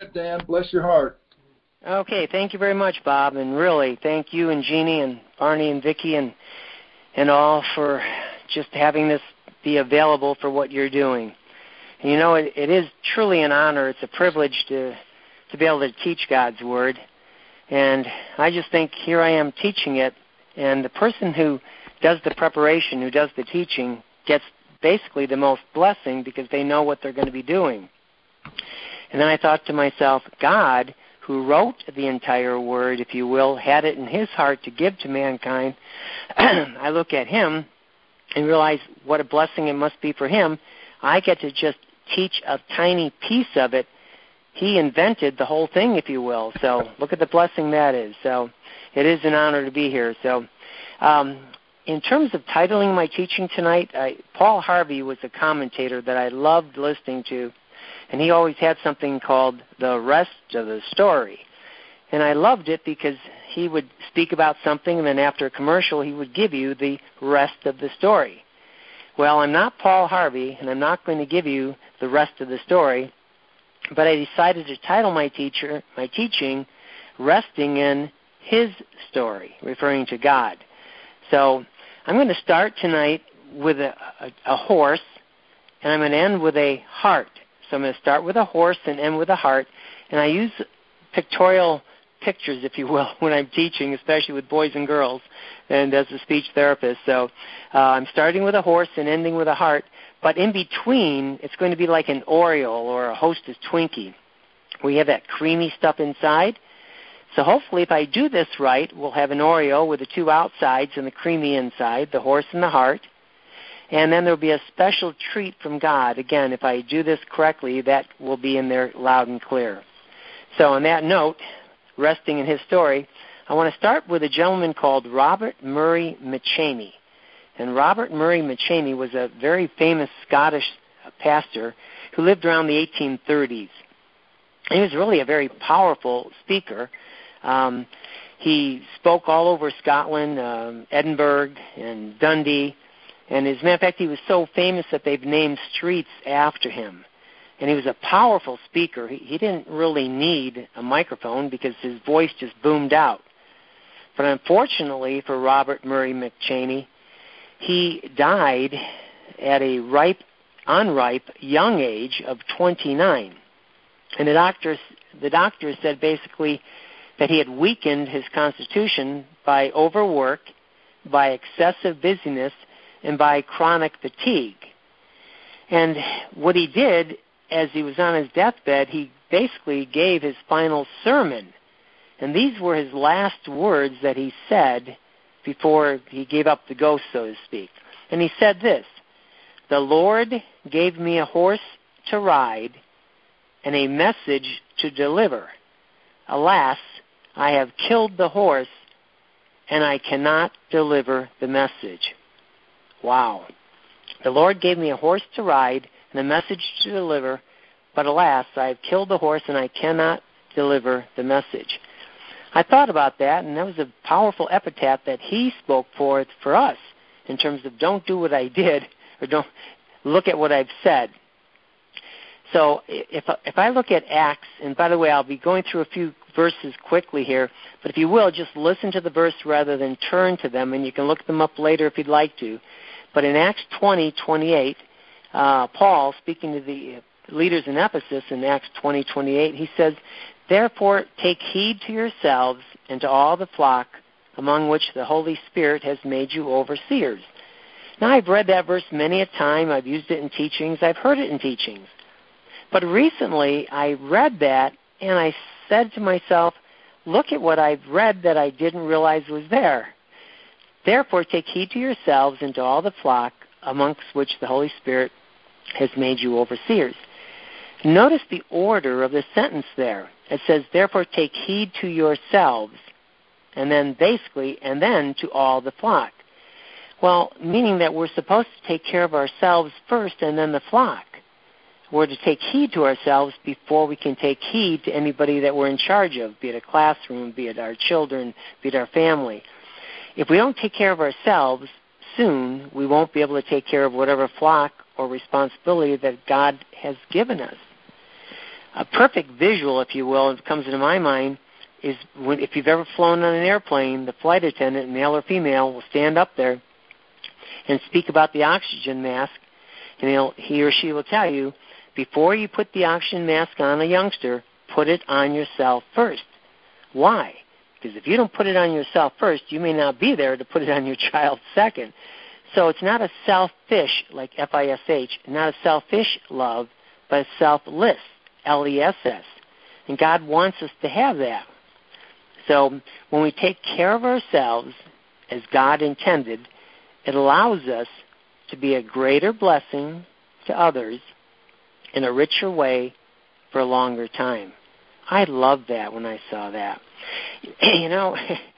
Dan, bless your heart. Okay, thank you very much, Bob, and really thank you and Jeannie and Barney and Vicki and all for just having this be available for what you're doing. And you know, it is truly an honor. It's a privilege to be able to teach God's Word. And I just think here I am teaching it, and the person who does the preparation, who does the teaching, gets basically the most blessing because they know what they're going to be doing. And then I thought to myself, God, who wrote the entire Word, if you will, had it in his heart to give to mankind. I look at him and realize what a blessing it must be for him. I get to just teach a tiny piece of it. He invented the whole thing, if you will. So look at the blessing that is. So it is an honor to be here. So in terms of titling my teaching tonight, Paul Harvey was a commentator that I loved listening to. And he always had something called The Rest of the Story. And I loved it because he would speak about something, and then after a commercial, he would give you the rest of the story. Well, I'm not Paul Harvey, and I'm not going to give you the rest of the story, but I decided to title my teaching, Resting in His Story, referring to God. So I'm going to start tonight with a horse, and I'm going to end with a heart. So I'm going to start with a horse and end with a heart. And I use pictorial pictures, if you will, when I'm teaching, especially with boys and girls and as a speech therapist. So I'm starting with a horse and ending with a heart. But in between, it's going to be like an Oreo or a Hostess Twinkie. We have that creamy stuff inside. So hopefully if I do this right, we'll have an Oreo with the two outsides and the creamy inside, the horse and the heart. And then there will be a special treat from God. Again, if I do this correctly, that will be in there loud and clear. So on that note, resting in his story, I want to start with a gentleman called Robert Murray McCheyne. And Robert Murray McCheyne was a very famous Scottish pastor who lived around the 1830s. He was really a very powerful speaker. He spoke all over Scotland, Edinburgh and Dundee. And as a matter of fact, he was so famous that they've named streets after him. And he was a powerful speaker. He didn't really need a microphone because his voice just boomed out. But unfortunately for Robert Murray McCheyne, he died at a unripe young age of 29. And the doctor said basically that he had weakened his constitution by overwork, by excessive busyness, and by chronic fatigue. And what he did as he was on his deathbed, he basically gave his final sermon. And these were his last words that he said before he gave up the ghost, so to speak. And he said this, "The Lord gave me a horse to ride and a message to deliver. Alas, I have killed the horse and I cannot deliver the message." Wow. The Lord gave me a horse to ride and a message to deliver, but alas, I have killed the horse and I cannot deliver the message. I thought about that, and that was a powerful epitaph that he spoke for us in terms of don't do what I did or don't look at what I've said. So if I look at Acts, and by the way, I'll be going through a few verses quickly here, but if you will, just listen to the verse rather than turn to them, and you can look them up later if you'd like to. But in Acts 20:28, Paul, speaking to the leaders in Ephesus in Acts 20:28, he says, "Therefore take heed to yourselves and to all the flock among which the Holy Spirit has made you overseers." Now, I've read that verse many a time. I've used it in teachings. I've heard it in teachings. But recently, I read that, and I said to myself, look at what I've read that I didn't realize was there. "Therefore take heed to yourselves and to all the flock amongst which the Holy Spirit has made you overseers." Notice the order of the sentence there. It says, "Therefore take heed to yourselves," and then basically, and then to all the flock. Well, meaning that we're supposed to take care of ourselves first and then the flock. We're to take heed to ourselves before we can take heed to anybody that we're in charge of, be it a classroom, be it our children, be it our family. If we don't take care of ourselves, soon we won't be able to take care of whatever flock or responsibility that God has given us. A perfect visual, if you will, that comes into my mind is if you've ever flown on an airplane, the flight attendant, male or female, will stand up there and speak about the oxygen mask, and he or she will tell you, before you put the oxygen mask on a youngster, put it on yourself first. Why? Because if you don't put it on yourself first, you may not be there to put it on your child second. So it's not a selfish, like F-I-S-H, not a selfish love, but a selfless, L-E-S-S. And God wants us to have that. So when we take care of ourselves as God intended, it allows us to be a greater blessing to others in a richer way for a longer time. I loved that when I saw that. You know,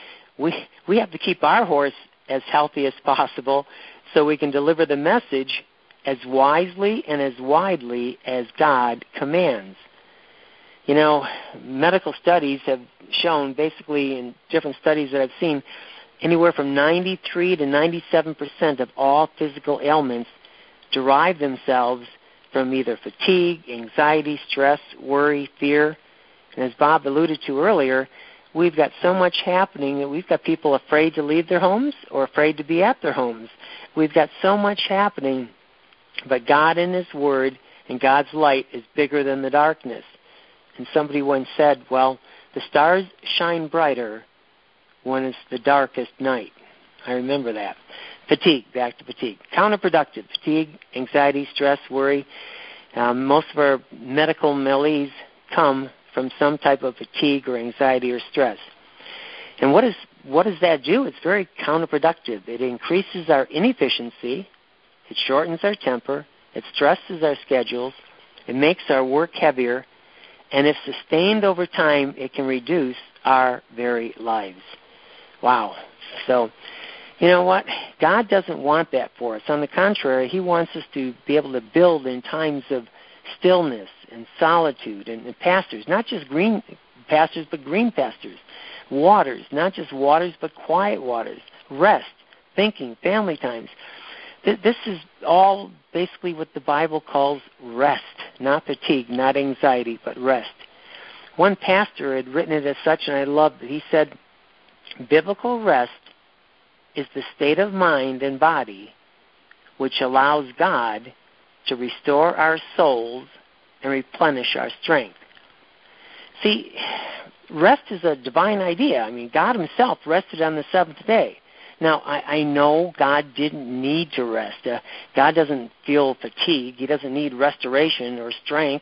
we have to keep our horse as healthy as possible so we can deliver the message as wisely and as widely as God commands. You know, medical studies have shown, basically in different studies that I've seen, anywhere from 93 to 97% of all physical ailments derive themselves from either fatigue, anxiety, stress, worry, fear. And as Bob alluded to earlier, we've got so much happening that we've got people afraid to leave their homes or afraid to be at their homes. We've got so much happening, but God in His Word and God's light is bigger than the darkness. And somebody once said, well, the stars shine brighter when it's the darkest night. I remember that. Fatigue, back to fatigue. Counterproductive, fatigue, anxiety, stress, worry. Most of our medical malaise come from some type of fatigue or anxiety or stress. And what does that do? It's very counterproductive. It increases our inefficiency. It shortens our temper. It stresses our schedules. It makes our work heavier. And if sustained over time, it can reduce our very lives. Wow. So, you know what? God doesn't want that for us. On the contrary, He wants us to be able to build in times of stillness and solitude and pastures, not just green pastures, but green pastures. Waters, not just waters, but quiet waters. Rest, thinking, family times. This is all basically what the Bible calls rest, not fatigue, not anxiety, but rest. One pastor had written it as such, and I loved it. He said, biblical rest is the state of mind and body which allows God to restore our souls and replenish our strength. See, rest is a divine idea. I mean, God Himself rested on the seventh day. Now, I know God didn't need to rest. God doesn't feel fatigue. He doesn't need restoration or strength.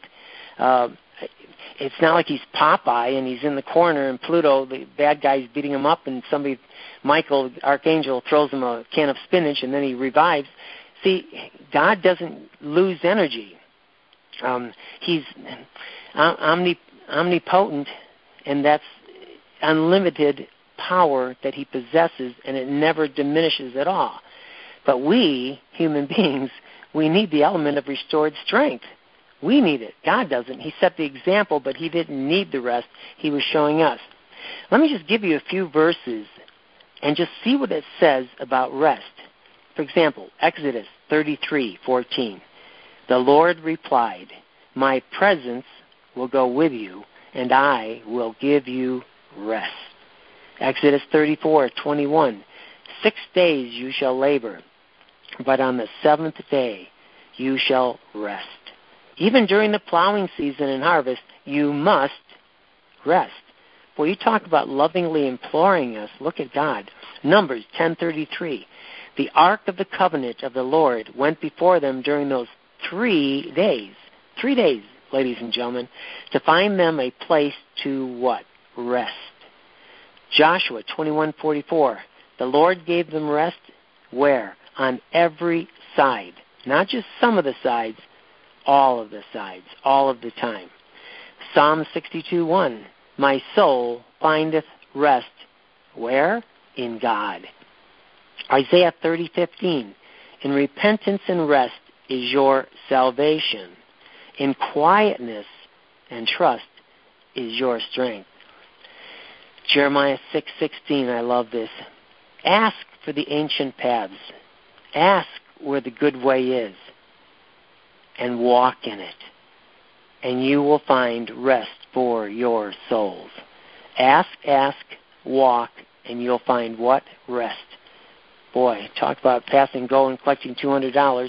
It's not like He's Popeye and He's in the corner and Pluto, the bad guy's beating him up, and Michael, Archangel, throws him a can of spinach and then he revives. See, God doesn't lose energy. He's omnipotent, and that's unlimited power that He possesses, and it never diminishes at all. But we, human beings, we need the element of restored strength. We need it. God doesn't. He set the example, but He didn't need the rest. He was showing us. Let me just give you a few verses and just see what it says about rest. For example, Exodus 33:14. The Lord replied, my presence will go with you, and I will give you rest. Exodus 34:21. 6 days you shall labor, but on the seventh day you shall rest. Even during the plowing season and harvest, you must rest. Boy, you talk about lovingly imploring us. Look at God. Numbers 10:33. The ark of the covenant of the Lord went before them during those 3 days. 3 days, ladies and gentlemen, to find them a place to what? Rest. Joshua 21:44. The Lord gave them rest where? On every side. Not just some of the sides, all of the sides, all of the time. Psalm 62:1. My soul findeth rest. Where? In God. Isaiah 30:15. In repentance and rest is your salvation. In quietness and trust is your strength. Jeremiah 6:16, I love this. Ask for the ancient paths. Ask where the good way is, and walk in it. and you will find rest for your souls. Ask, walk, and you'll find what? Rest. Boy, talk about passing go and collecting $200.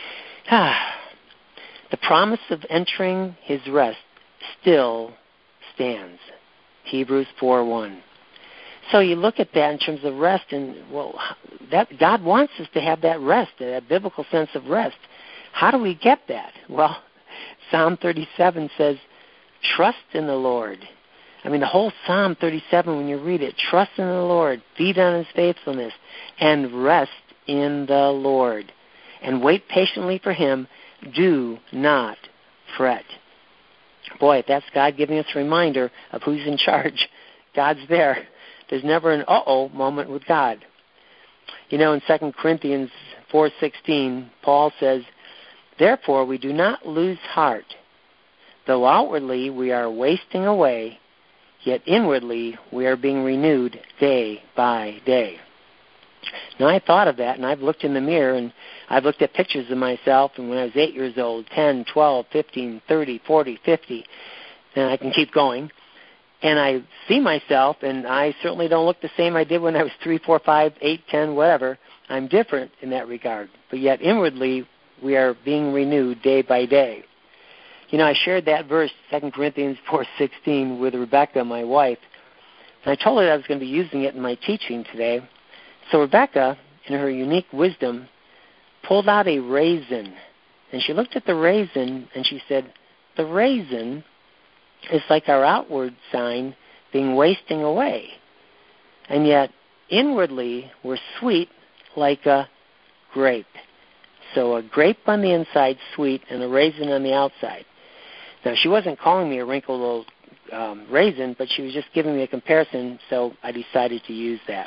The promise of entering his rest still stands. Hebrews 4:1. So you look at that in terms of rest, and that God wants us to have that rest, that biblical sense of rest. How do we get that? Well, Psalm 37 says, trust in the Lord. I mean, the whole Psalm 37, when you read it, trust in the Lord, feed on his faithfulness, and rest in the Lord. And wait patiently for him. Do not fret. Boy, if that's God giving us a reminder of who's in charge, God's there. There's never an uh-oh moment with God. You know, in 2 Corinthians 4:16, Paul says, therefore we do not lose heart. Though outwardly we are wasting away, yet inwardly we are being renewed day by day. Now, I thought of that, and I've looked in the mirror, and I've looked at pictures of myself, and when I was 8 years old, 10, 12, 15, 30, 40, 50, and I can keep going. And I see myself, and I certainly don't look the same I did when I was 3, 4, 5, 8, 10, whatever. I'm different in that regard. But yet inwardly, we are being renewed day by day. You know, I shared that verse, 2 Corinthians 4:16, with Rebecca, my wife. And I told her that I was going to be using it in my teaching today. So Rebecca, in her unique wisdom, pulled out a raisin. And she looked at the raisin, and she said, the raisin is like our outward sign being wasting away. And yet, inwardly, we're sweet like a grape. So a grape on the inside, sweet, and a raisin on the outside. Now, she wasn't calling me a wrinkled old raisin, but she was just giving me a comparison, so I decided to use that.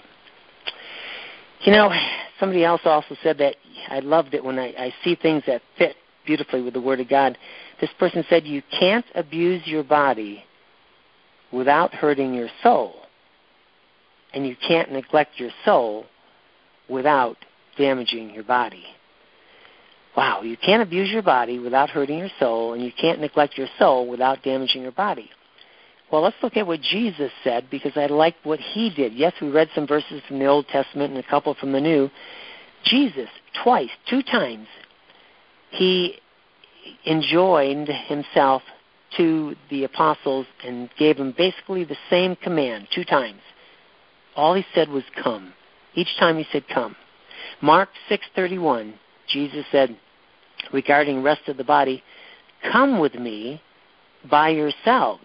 You know, somebody else also said that I loved it when I see things that fit beautifully with the Word of God. This person said, you can't abuse your body without hurting your soul, and you can't neglect your soul without damaging your body. Wow, you can't abuse your body without hurting your soul, and you can't neglect your soul without damaging your body. Well, let's look at what Jesus said, because I like what he did. Yes, we read some verses from the Old Testament and a couple from the New. Jesus, twice, 2 times, he enjoined himself to the apostles and gave them basically the same command 2 times. All he said was come. Each time he said come. Mark 6:31, Jesus said regarding rest of the body, come with me by yourselves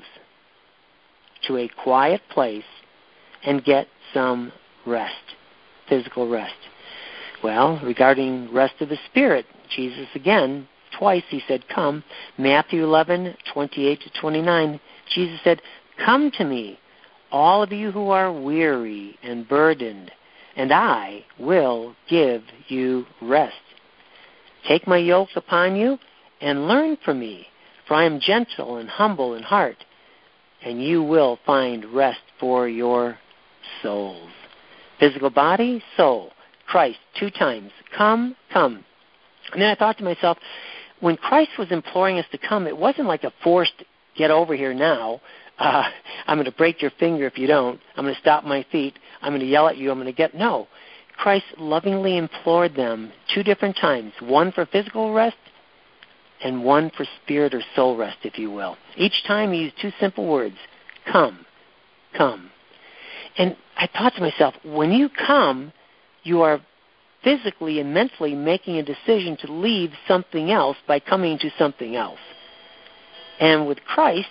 to a quiet place and get some rest, physical rest. Well, regarding rest of the spirit, Jesus again, twice he said, come. Matthew 11:28-29, Jesus said, come to me, all of you who are weary and burdened, and I will give you rest. Take my yoke upon you and learn from me, for I am gentle and humble in heart, and you will find rest for your souls. Physical body, soul. Christ, 2 times. Come, come. And then I thought to myself, when Christ was imploring us to come, it wasn't like a forced, get over here now. I'm going to break your finger if you don't. I'm going to stop my feet. I'm going to yell at you. I'm going to get... No. Christ lovingly implored them 2 different times, one for physical rest and one for spirit or soul rest, if you will. Each time he used 2 simple words, come, come. And I thought to myself, when you come, you are physically and mentally making a decision to leave something else by coming to something else. And with Christ,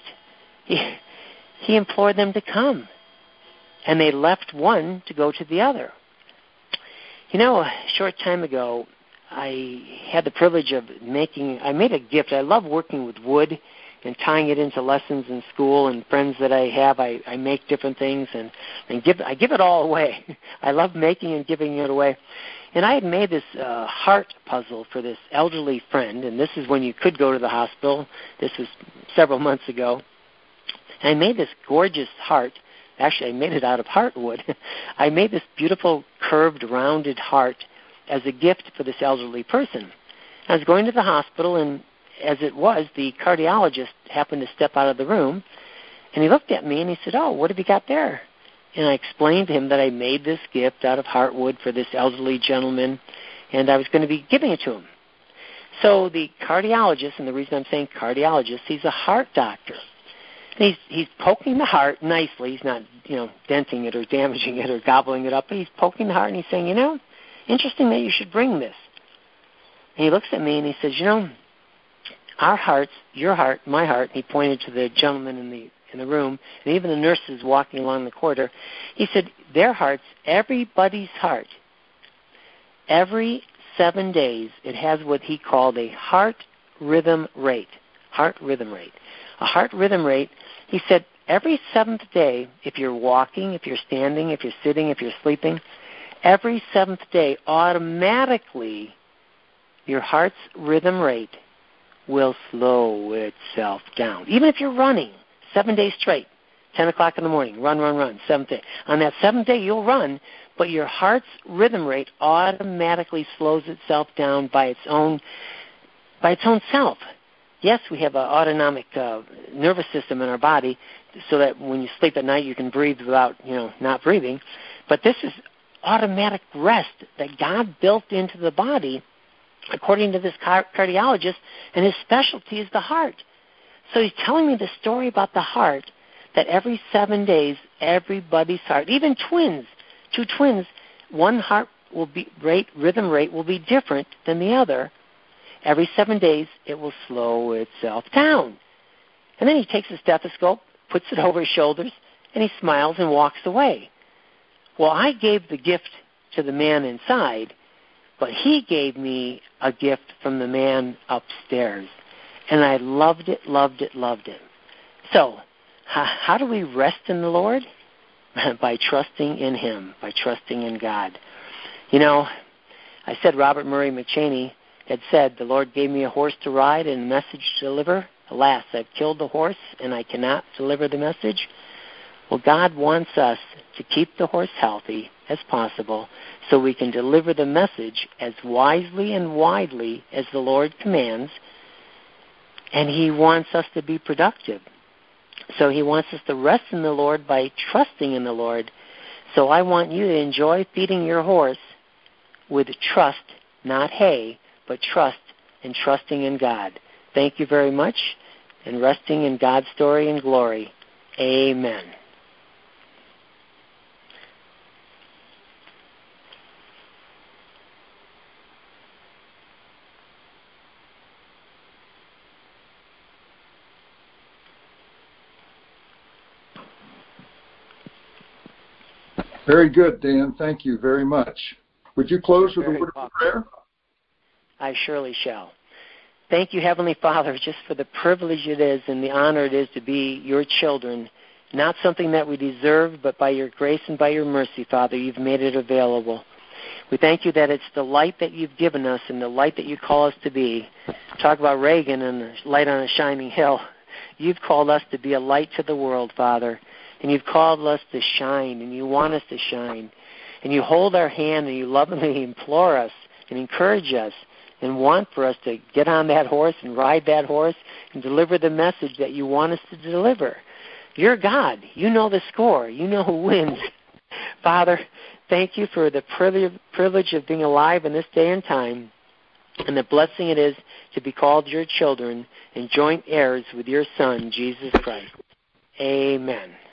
he implored them to come. And they left one to go to the other. You know, a short time ago, I had the privilege of I made a gift. I love working with wood and tying it into lessons in school, and friends that I have, I make different things and I give it all away. I love making and giving it away. And I had made this heart puzzle for this elderly friend, and this is when you could go to the hospital. This was several months ago. And I made this gorgeous heart. Actually, I made it out of heartwood. I made this beautiful, curved, rounded heart as a gift for this elderly person. I was going to the hospital, and as it was, the cardiologist happened to step out of the room, and he looked at me and he said, "Oh, what have you got there?" And I explained to him that I made this gift out of heartwood for this elderly gentleman, and I was going to be giving it to him. So the cardiologist, and the reason I'm saying cardiologist, he's a heart doctor. And he's poking the heart nicely. He's not, denting it or damaging it or gobbling it up, but he's poking the heart and he's saying, interesting that you should bring this. And he looks at me and he says, our hearts, your heart, my heart, and he pointed to the gentleman in the room, and even the nurses walking along the corridor. He said, their hearts, everybody's heart, every 7 days, it has what he called a heart rhythm rate. Heart rhythm rate. A heart rhythm rate, he said, every 7th day, if you're walking, if you're standing, if you're sitting, if you're sleeping, every 7th day, automatically, your heart's rhythm rate will slow itself down. Even if you're running 7 days straight, 10 o'clock in the morning, run, 7th day. On that 7th day, you'll run, but your heart's rhythm rate automatically slows itself down by its own self. Yes, we have an autonomic nervous system in our body so that when you sleep at night you can breathe without, not breathing. But this is automatic rest that God built into the body according to this cardiologist, and his specialty is the heart. So he's telling me the story about the heart, that every 7 days, everybody's heart, even twins, 2 twins, one heart rhythm rate will be different than the other. Every 7 days, it will slow itself down. And then he takes a stethoscope, puts it over his shoulders, and he smiles and walks away. Well, I gave the gift to the man inside, but he gave me a gift from the man upstairs. And I loved it. So, how do we rest in the Lord? By trusting in Him, by trusting in God. I said Robert Murray McChaney had said, the Lord gave me a horse to ride and a message to deliver. Alas, I've killed the horse and I cannot deliver the message. Well, God wants us to keep the horse healthy as possible so we can deliver the message as wisely and widely as the Lord commands. And He wants us to be productive. So He wants us to rest in the Lord by trusting in the Lord. So I want you to enjoy feeding your horse with trust, not hay, but trust and trusting in God. Thank you very much, and resting in God's story and glory. Amen. Very good, Dan. Thank you very much. Would you close with a word of prayer? I surely shall. Thank you, Heavenly Father, just for the privilege it is and the honor it is to be your children, not something that we deserve, but by your grace and by your mercy, Father, you've made it available. We thank you that it's the light that you've given us and the light that you call us to be. Talk about Reagan and the light on a shining hill. You've called us to be a light to the world, Father, and you've called us to shine, and you want us to shine. And you hold our hand and you lovingly implore us and encourage us and want for us to get on that horse and ride that horse and deliver the message that you want us to deliver. You're God. You know the score. You know who wins. Father, thank you for the privilege of being alive in this day and time, and the blessing it is to be called your children and joint heirs with your Son, Jesus Christ. Amen.